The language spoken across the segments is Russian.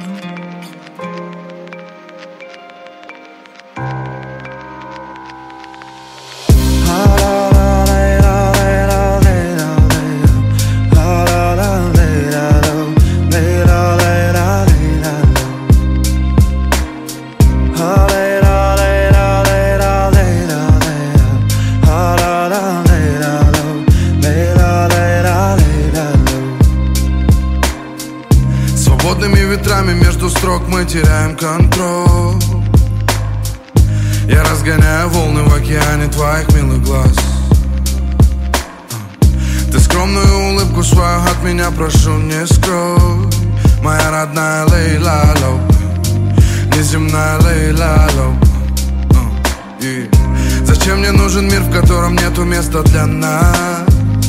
Свободными ветрами между строк мы теряем контроль. Я разгоняю волны в океане твоих милых глаз. Ты скромную улыбку свою от меня прошу не скрой. Моя родная Лейла Лоу, неземная Лейла Лоу. Зачем мне нужен мир, в котором нету места для нас?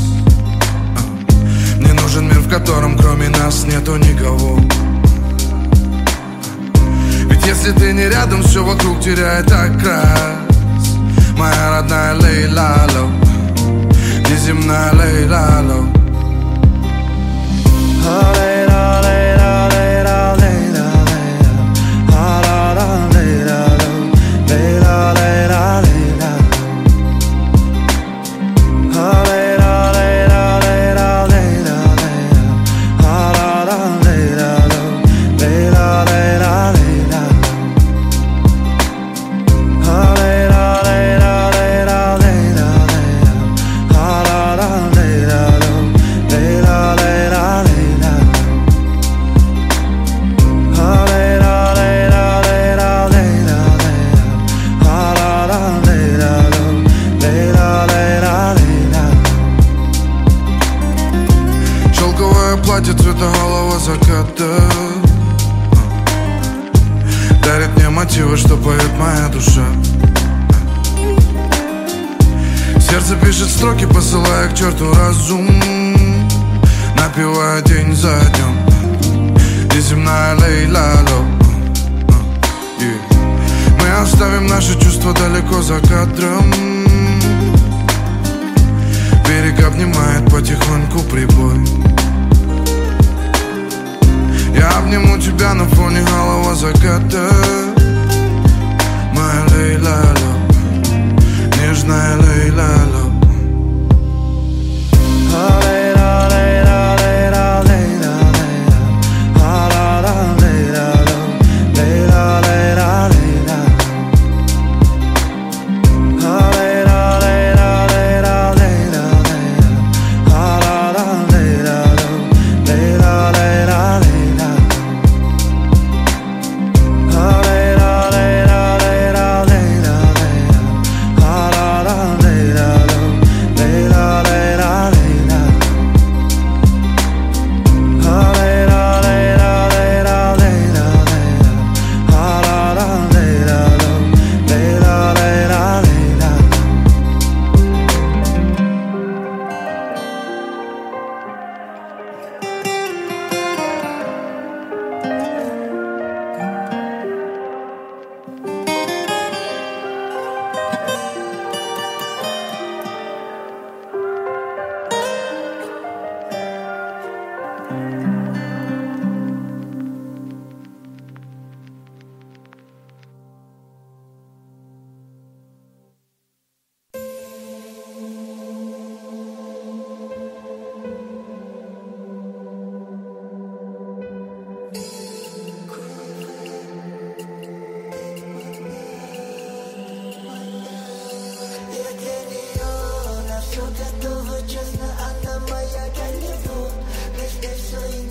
Мне нужен мир, в котором кроме нас нету никого. Ведь если ты не рядом, все вокруг теряет окрас. Моя родная Лейла Лоу, неземная Лейла Лоу. Платье цвета голого заката дарит мне мотивы, что поет моя душа. Сердце пишет строки, посылая к черту разум, напевая день за днем. Неземная Лейла Лоу. Мы оставим наши чувства далеко за кадром. Берег обнимает потихоньку прибой. Я обниму тебя на фоне голого заката. Моя Лейла Лоу, нежная Лейла Лоу. Готова, честно, она моя Голливуд. Везде все